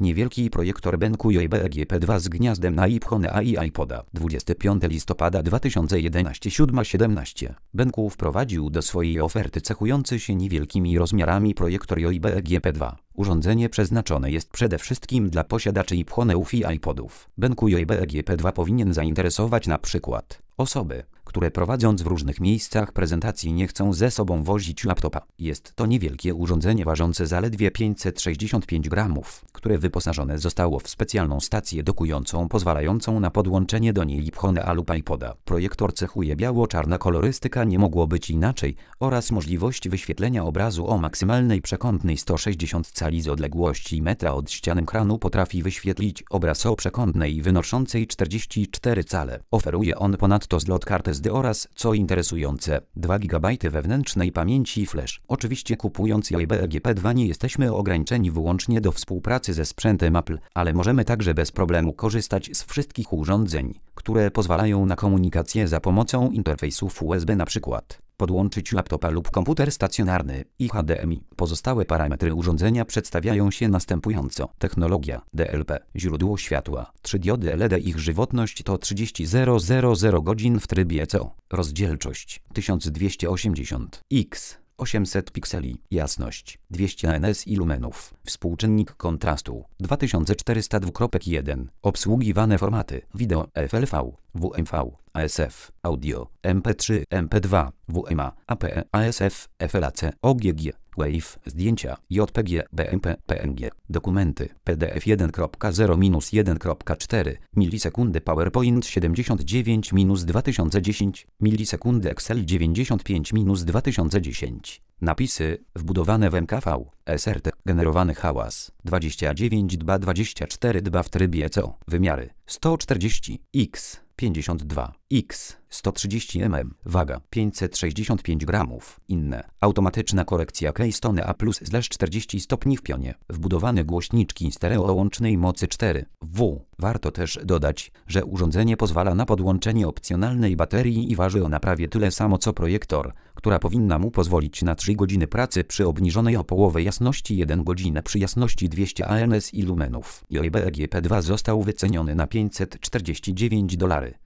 Niewielki projektor Benku JBG-P2 z gniazdem na iPhone'a i iPoda. 25 listopada 2011 7:17. Benku wprowadził do swojej oferty cechujący się niewielkimi rozmiarami projektor JBG-P2. Urządzenie przeznaczone jest przede wszystkim dla posiadaczy iPhone'ów i iPodów. Benku JBG-P2 powinien zainteresować na przykład osoby, które prowadząc w różnych miejscach prezentacji nie chcą ze sobą wozić laptopa. Jest to niewielkie urządzenie ważące zaledwie 565 gramów, które wyposażone zostało w specjalną stację dokującą pozwalającą na podłączenie do niej iPhone'a lub iPoda. Projektor cechuje biało-czarna kolorystyka, nie mogło być inaczej, oraz możliwość wyświetlenia obrazu o maksymalnej przekątnej 160 cali z odległości metra od ścian ekranu potrafi wyświetlić obraz o przekątnej wynoszącej 44 cale. Oferuje on ponadto zlot kart SD oraz, co interesujące, 2 GB wewnętrznej pamięci flash. Oczywiście kupując JBG-P2 nie jesteśmy ograniczeni wyłącznie do współpracy ze sprzętem Apple, ale możemy także bez problemu korzystać z wszystkich urządzeń, które pozwalają na komunikację za pomocą interfejsów USB, np. podłączyć laptopa lub komputer stacjonarny i HDMI. Pozostałe parametry urządzenia przedstawiają się następująco. Technologia DLP, źródło światła, 3 diody LED, ich żywotność to 30,000 godzin w trybie CO. Rozdzielczość 1280x 800 pikseli, jasność 200 nsi lumenów, współczynnik kontrastu 2402.1, obsługiwane formaty wideo FLV, WMV, ASF, audio, MP3, MP2, WMA, APE, ASF, FLAC, OGG, WAV, zdjęcia, JPG, BMP, PNG, dokumenty, PDF 1.0-1.4, milisekundy PowerPoint 79-2010, milisekundy Excel 95-2010. Napisy, wbudowane w MKV, SRT, generowany hałas, 29 dB 24 dB w trybie CO, wymiary, 140x, 52x, 130 mm, waga, 565 gramów, inne, automatyczna korekcja Keystone A+/40 stopni w pionie, wbudowane głośniczki stereo o łącznej mocy 4W. Warto też dodać, że urządzenie pozwala na podłączenie opcjonalnej baterii i waży ona prawie tyle samo co projektor, która powinna mu pozwolić na 3 godziny pracy przy obniżonej o połowę jasności, 1 godzinę przy jasności 200 nsi lumenów. JBG-P2 został wyceniony na $549.